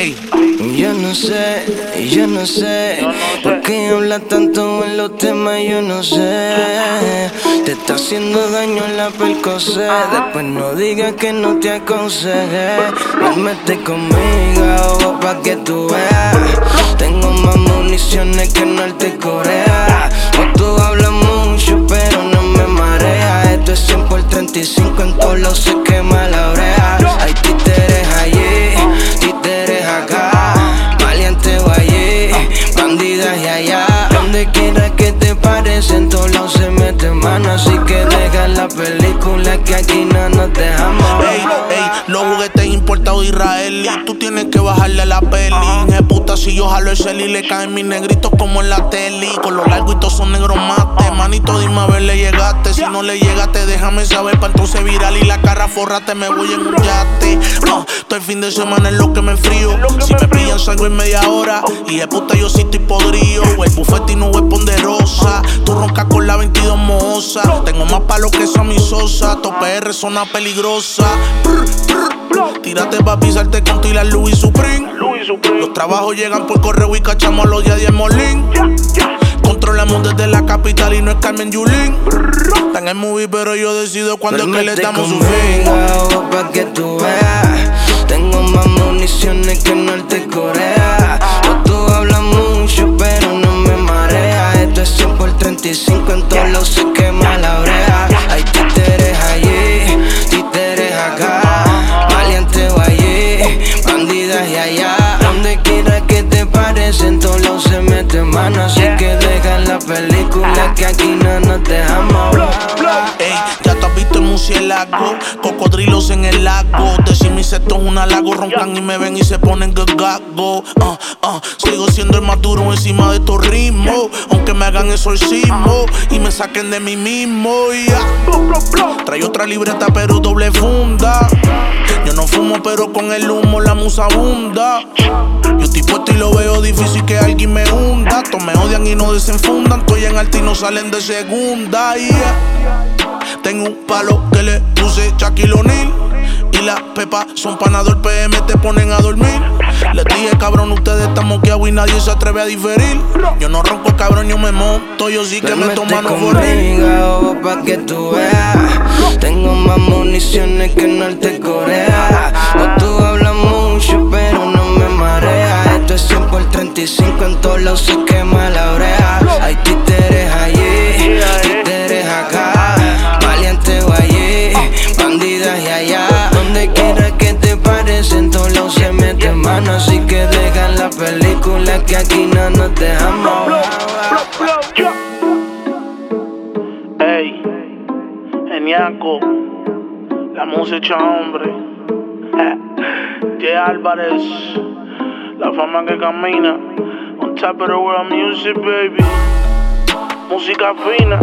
Yo no sé por qué habla tanto en los temas, yo no sé. Te está haciendo daño la Percocet. Después no digas que no te aconsejé. Duérmete conmigo pa' que tú veas. Tengo más municiones que Norte Corea. O tú hablas mucho pero no me marea. Esto es 100 por 35, en todos lados se quema la oreja. Hay títeres allí, títeres acá, valiente o allí, bandidas y allá. Donde quiera que te pares, en todos lados se mete mano. Así que deja la película que aquí no nos dejamos. Los juguetes importados de Israel y tú tienes que bajarle a la peli. Puta, si yo jalo el cel y le caen mis negritos como en la tele. Con los largos y todos son negros mate. Manito, dime a ver, le llegaste. Si no le llegaste, déjame saber pa' entonces viral y la cara forrate. Me voy en un yate. Todo el fin de semana es lo que me enfrío. Si me pillan salgo en media hora. Y de puta yo sí estoy podrido. El bufete y no voy ponderosa. Tú roncas con la 22 moza. Tengo más palo que esa mi sosa. Tope R, zona peligrosa. Tírate pa' pisarte con Tila Louis Supreme. Los trabajos llegan por correo y cachamos a los ya 10 Molín. Controlamos desde la capital y no es Carmen Yulín. Están en movie pero yo decido cuándo es que le damos su fin. Pa' que tú veas. Tengo más municiones que Norte Corea. O tú hablas mucho pero no me marea. Esto es 100 por 35, en todos lados se quema la oreja. Hay títeres allí, títeres acá, valiente o allí, bandidas y allá. Donde quiera que te pares, en todos lados se mete mano. Así que deja la película que aquí no nos dejamos. Ya tú has visto el murciélago, cocodrilos en el lago. Decir mi secto es un halago, roncan y me ven y se ponen gago. Sigo siendo el más duro encima de estos ritmos, aunque me hagan exorcismo y me saquen de mí mismo. Trae otra libreta pero doble funda. Yo no fumo pero con el humo la musa abunda. Yo estoy puesto y lo veo difícil que alguien me hunda. Todos me odian y no desenfundan. Estoy en alta y no salen de segunda. Tengo un palo que le puse Shaquille O'Neal. Y las pepas son panador PM, te ponen a dormir. Les dije, cabrón, ustedes están moqueados y nadie se atreve a diferir. Yo no ronco, cabrón, yo me monto. Yo sí que me toman no morir. Pa' que tú veas. Tengo más municiones que Norte Corea. O tú hablas mucho pero no me marea. Esto es 100 por 35, en todos lados se quema la oreja. Hay títeres allí, títeres acá, valiente o allí, bandidas y allá. Donde quiera que te pares, en todos lados se mete mano. Así que deja la película que aquí no nos dejamos. Ey, Geniaco, la música hombre. J. Álvarez, la fama que camina. On top of the world music, baby. Música fina.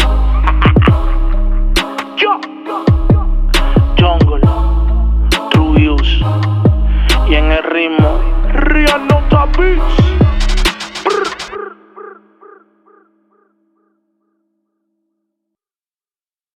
Jungle, True Use. Y en el ritmo, Real Nota Beats.